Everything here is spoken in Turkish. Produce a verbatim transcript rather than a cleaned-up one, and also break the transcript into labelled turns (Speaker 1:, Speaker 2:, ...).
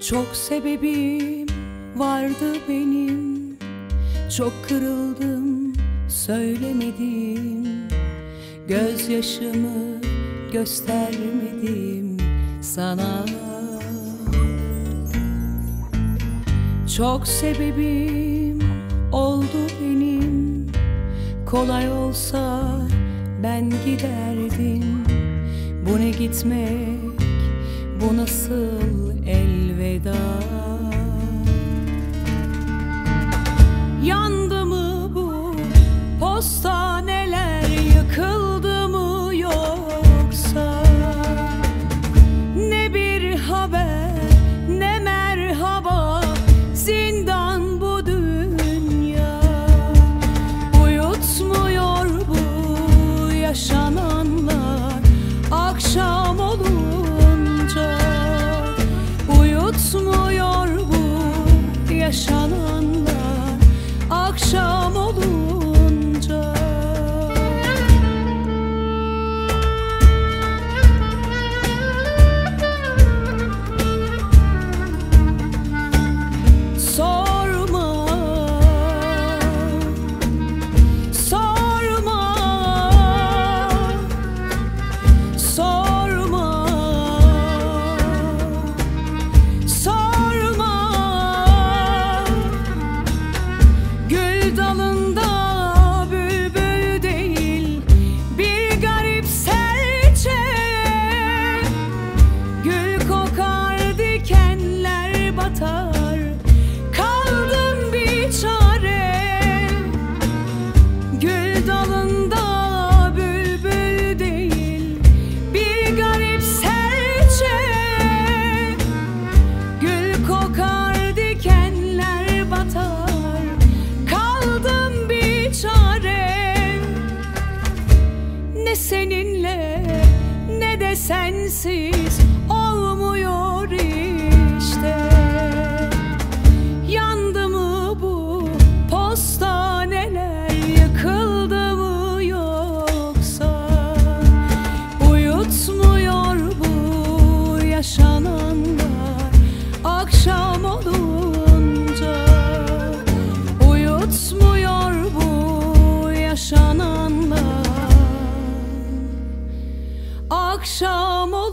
Speaker 1: Çok sebebim vardı benim, çok kırıldım söylemedim, gözyaşımı göstermedim sana. Çok sebebim oldu benim, kolay olsa ben giderdim. Bu ne gitmek, bu nasıl elveda? Yandı mı bu postaneler, yıkıldı mı yoksa? Ne bir haber ne merhaba, zindan bu dünya. Uyutmuyor bu yaşananlar akşam olunca. Uyutmuyor bu yaşananlar akşam olunca. Sorma, sorma, sorma, sorma. Gül dalında bülbül değil, bir garip serçe. Gül kokar, dikenler batar, kaldım bir çare. Gül dalında bülbül değil, bir garip serçe. Gül kokar, dikenler batar, kaldım bir çare. Ne seninle ne de sensiz olmuyor işte. Yandı mı bu postaneler, yıkıldı mı yoksa? Uyutmuyor bu yaşananlar akşam olunca. Uyutmuyor bu yaşananlar akşam olunca.